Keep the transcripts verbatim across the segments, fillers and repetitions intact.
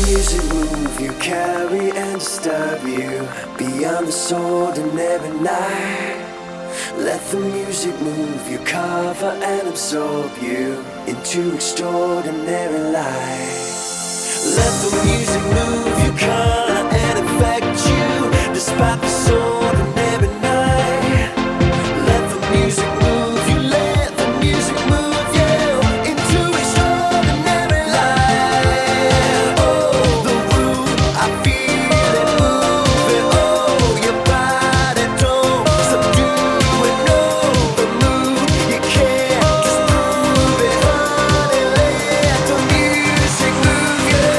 music move you, carry and disturb you beyond this ordinary night. Let the music move you, cover and absorb you into extraordinary light. Let the music move you, color and affect you despite this ordinary night. Let the music move you, let the music move you into extraordinary light. Oh, the room, I feel it moving. Oh, your body don't subdue it. No, the mood, you can't just prove it. Honey, let the music move you.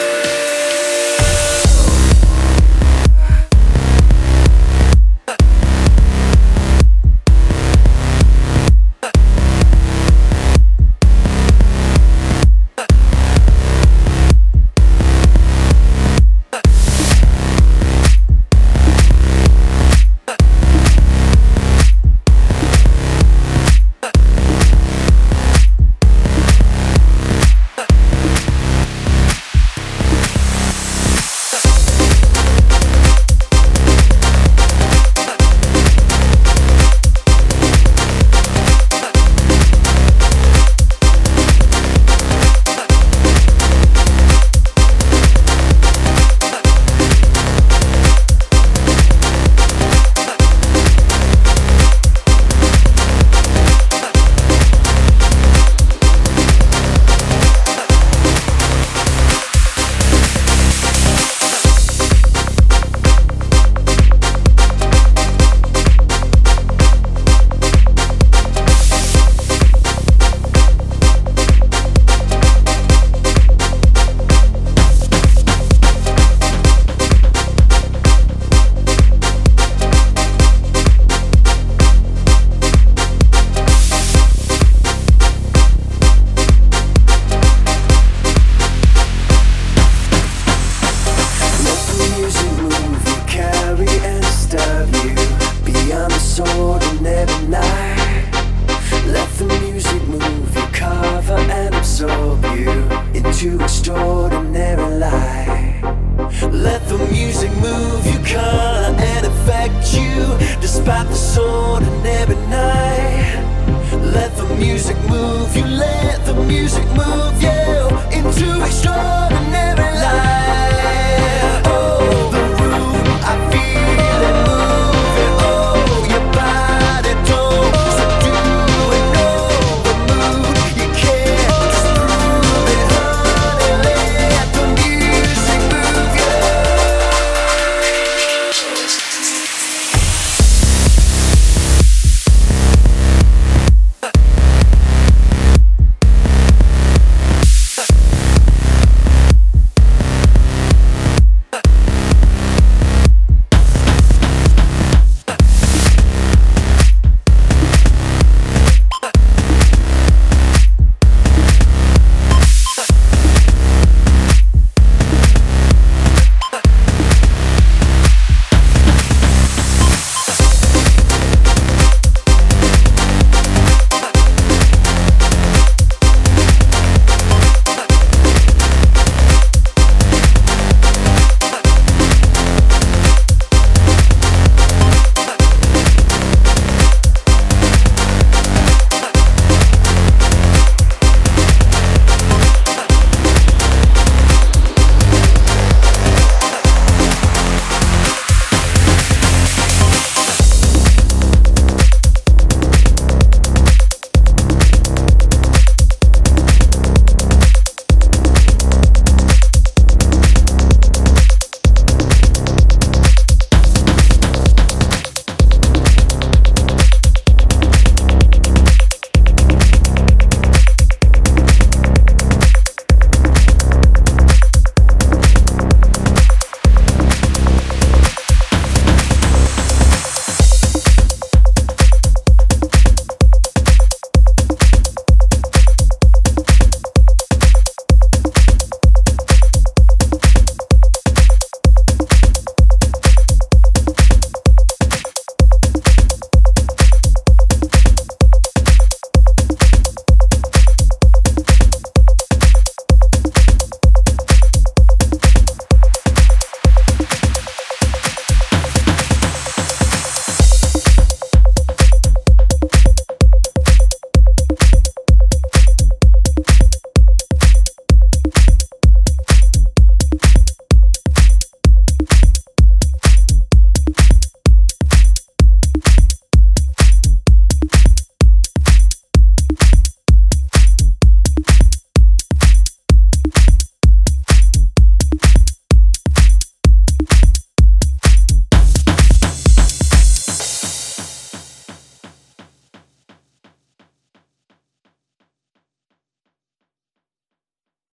Ordinary night. Let the music move you, cover and absorb you into extraordinary light. Let the music move you, color and affect you despite this ordinary night. Let the music move you, let the music move you into extraordinary